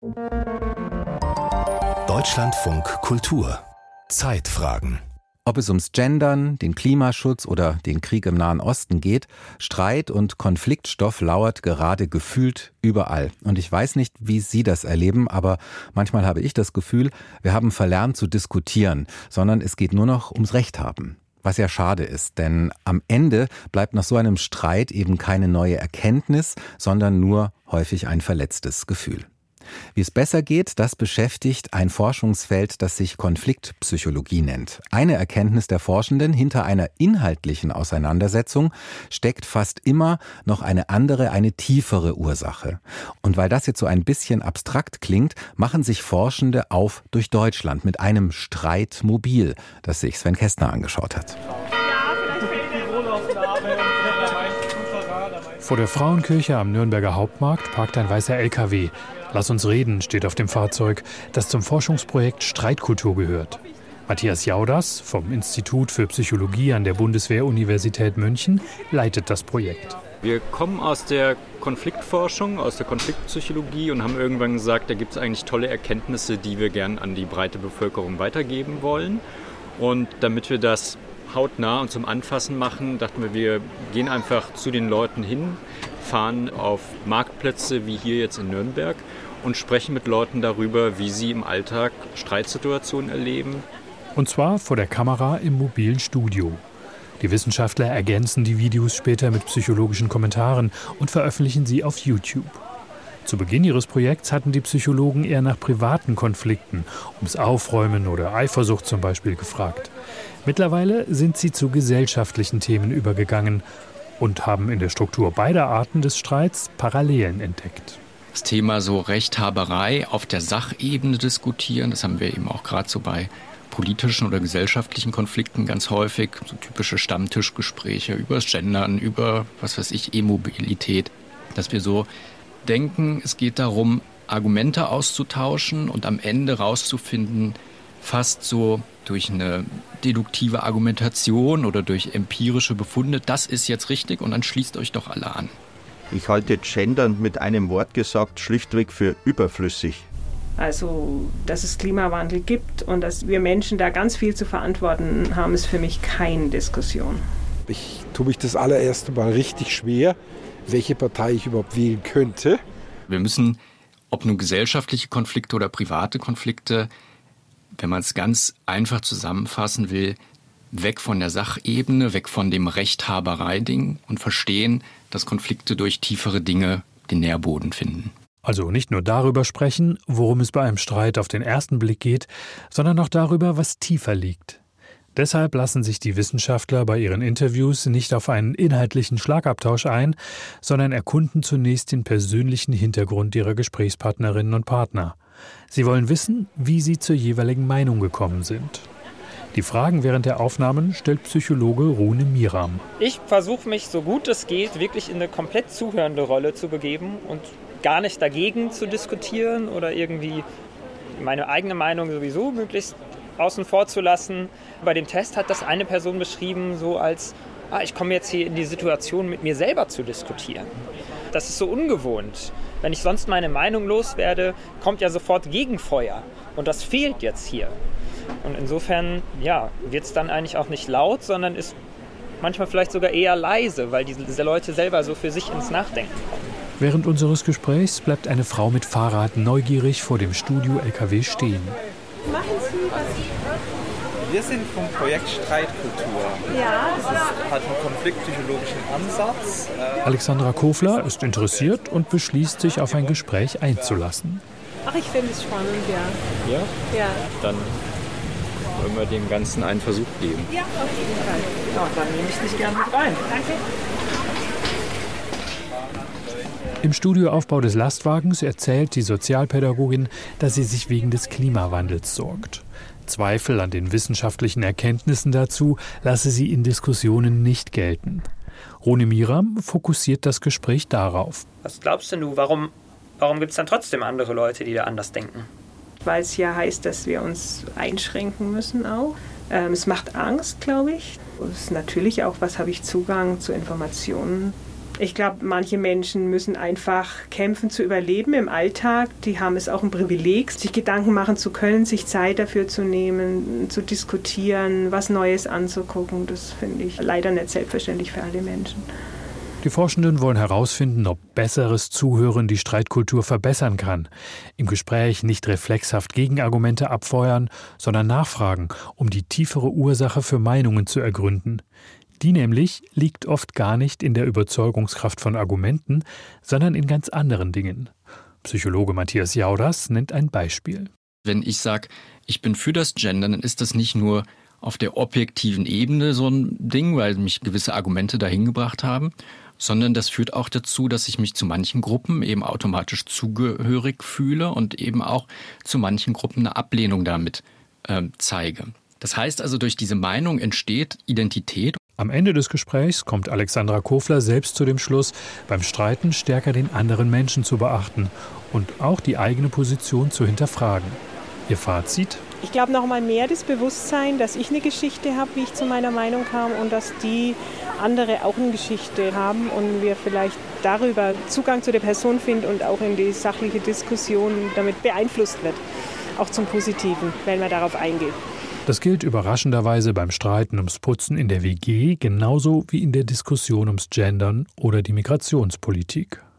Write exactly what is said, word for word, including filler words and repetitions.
Deutschlandfunk Kultur. Zeitfragen. Ob es ums Gendern, den Klimaschutz oder den Krieg im Nahen Osten geht, Streit und Konfliktstoff lauert gerade gefühlt überall. Und ich weiß nicht, wie Sie das erleben, aber manchmal habe ich das Gefühl, wir haben verlernt zu diskutieren, sondern es geht nur noch ums Recht haben. Was ja schade ist, denn am Ende bleibt nach so einem Streit eben keine neue Erkenntnis, sondern nur häufig ein verletztes Gefühl. Wie es besser geht, das beschäftigt ein Forschungsfeld, das sich Konfliktpsychologie nennt. Eine Erkenntnis der Forschenden: hinter einer inhaltlichen Auseinandersetzung steckt fast immer noch eine andere, eine tiefere Ursache. Und weil das jetzt so ein bisschen abstrakt klingt, machen sich Forschende auf durch Deutschland mit einem Streitmobil, das sich Sven Kästner angeschaut hat. Vor der Frauenkirche am Nürnberger Hauptmarkt parkt ein weißer L K W. Lass uns reden steht auf dem Fahrzeug, das zum Forschungsprojekt Streitkultur gehört. Matthias Jauders vom Institut für Psychologie an der Bundeswehr-Universität München leitet das Projekt. Wir kommen aus der Konfliktforschung, aus der Konfliktpsychologie und haben irgendwann gesagt, da gibt es eigentlich tolle Erkenntnisse, die wir gern an die breite Bevölkerung weitergeben wollen. Und damit wir das hautnah und zum Anfassen machen, dachten wir, wir gehen einfach zu den Leuten hin, fahren auf Marktplätze wie hier jetzt in Nürnberg und sprechen mit Leuten darüber, wie sie im Alltag Streitsituationen erleben. Und zwar vor der Kamera im mobilen Studio. Die Wissenschaftler ergänzen die Videos später mit psychologischen Kommentaren und veröffentlichen sie auf YouTube. Zu Beginn ihres Projekts hatten die Psychologen eher nach privaten Konflikten, ums Aufräumen oder Eifersucht zum Beispiel, gefragt. Mittlerweile sind sie zu gesellschaftlichen Themen übergegangen und haben in der Struktur beider Arten des Streits Parallelen entdeckt. Das Thema so Rechthaberei auf der Sachebene diskutieren, das haben wir eben auch gerade so bei politischen oder gesellschaftlichen Konflikten ganz häufig, so typische Stammtischgespräche über das Gendern, über, was weiß ich, E-Mobilität, dass wir so denken, es geht darum, Argumente auszutauschen und am Ende rauszufinden, fast so durch eine deduktive Argumentation oder durch empirische Befunde, das ist jetzt richtig und dann schließt euch doch alle an. Ich halte Gendern mit einem Wort gesagt schlichtweg für überflüssig. Also, dass es Klimawandel gibt und dass wir Menschen da ganz viel zu verantworten haben, ist für mich keine Diskussion. Ich tue mich das allererste Mal richtig schwer, welche Partei ich überhaupt wählen könnte. Wir müssen, ob nun gesellschaftliche Konflikte oder private Konflikte, wenn man es ganz einfach zusammenfassen will, weg von der Sachebene, weg von dem Rechthaberei-Ding und verstehen, dass Konflikte durch tiefere Dinge den Nährboden finden. Also nicht nur darüber sprechen, worum es bei einem Streit auf den ersten Blick geht, sondern auch darüber, was tiefer liegt. Deshalb lassen sich die Wissenschaftler bei ihren Interviews nicht auf einen inhaltlichen Schlagabtausch ein, sondern erkunden zunächst den persönlichen Hintergrund ihrer Gesprächspartnerinnen und Partner. Sie wollen wissen, wie sie zur jeweiligen Meinung gekommen sind. Die Fragen während der Aufnahmen stellt Psychologe Rune Miram. Ich versuche mich, so gut es geht, wirklich in eine komplett zuhörende Rolle zu begeben und gar nicht dagegen zu diskutieren oder irgendwie meine eigene Meinung sowieso möglichst außen vor zu lassen. Bei dem Test hat das eine Person beschrieben, so als, ah, ich komme jetzt hier in die Situation, mit mir selber zu diskutieren. Das ist so ungewohnt. Wenn ich sonst meine Meinung loswerde, kommt ja sofort Gegenfeuer. Und das fehlt jetzt hier. Und insofern, ja, wird es dann eigentlich auch nicht laut, sondern ist manchmal vielleicht sogar eher leise, weil diese, diese Leute selber so für sich ins Nachdenken kommen. Während unseres Gesprächs bleibt eine Frau mit Fahrrad neugierig vor dem Studio-L K W stehen. Machen Sie was? Wir sind vom Projekt Streitkultur. Ja, das ist, hat einen konfliktpsychologischen Ansatz. Alexandra Kofler ist interessiert und beschließt, sich auf ein Gespräch einzulassen. Ach, ich finde es spannend, ja. Ja? Ja. Dann wollen wir dem Ganzen einen Versuch geben. Ja, auf jeden Fall. Ja, dann nehme ich dich gerne mit rein. Danke. Im Studioaufbau des Lastwagens erzählt die Sozialpädagogin, dass sie sich wegen des Klimawandels sorgt. Zweifel an den wissenschaftlichen Erkenntnissen dazu lasse sie in Diskussionen nicht gelten. Rune Miram fokussiert das Gespräch darauf. Was glaubst denn du, warum, warum gibt es dann trotzdem andere Leute, die da anders denken? Weil es ja heißt, dass wir uns einschränken müssen auch. Ähm, es macht Angst, glaube ich. Es ist natürlich auch, was habe ich Zugang zu Informationen, Ich glaube, manche Menschen müssen einfach kämpfen zu überleben im Alltag. Die haben es auch ein Privileg, sich Gedanken machen zu können, sich Zeit dafür zu nehmen, zu diskutieren, was Neues anzugucken. Das finde ich leider nicht selbstverständlich für alle Menschen. Die Forschenden wollen herausfinden, ob besseres Zuhören die Streitkultur verbessern kann. Im Gespräch nicht reflexhaft Gegenargumente abfeuern, sondern nachfragen, um die tiefere Ursache für Meinungen zu ergründen. Die nämlich liegt oft gar nicht in der Überzeugungskraft von Argumenten, sondern in ganz anderen Dingen. Psychologe Matthias Jauders nennt ein Beispiel. Wenn ich sage, ich bin für das Gendern, dann ist das nicht nur auf der objektiven Ebene so ein Ding, weil mich gewisse Argumente dahin gebracht haben, sondern das führt auch dazu, dass ich mich zu manchen Gruppen eben automatisch zugehörig fühle und eben auch zu manchen Gruppen eine Ablehnung damit äh, zeige. Das heißt also, durch diese Meinung entsteht Identität. Am Ende des Gesprächs kommt Alexandra Kofler selbst zu dem Schluss, beim Streiten stärker den anderen Menschen zu beachten und auch die eigene Position zu hinterfragen. Ihr Fazit? Ich glaube noch mal mehr das Bewusstsein, dass ich eine Geschichte habe, wie ich zu meiner Meinung kam und dass die andere auch eine Geschichte haben und wir vielleicht darüber Zugang zu der Person finden und auch in die sachliche Diskussion damit beeinflusst wird. Auch zum Positiven, wenn man darauf eingeht. Das gilt überraschenderweise beim Streiten ums Putzen in der W G genauso wie in der Diskussion ums Gendern oder die Migrationspolitik.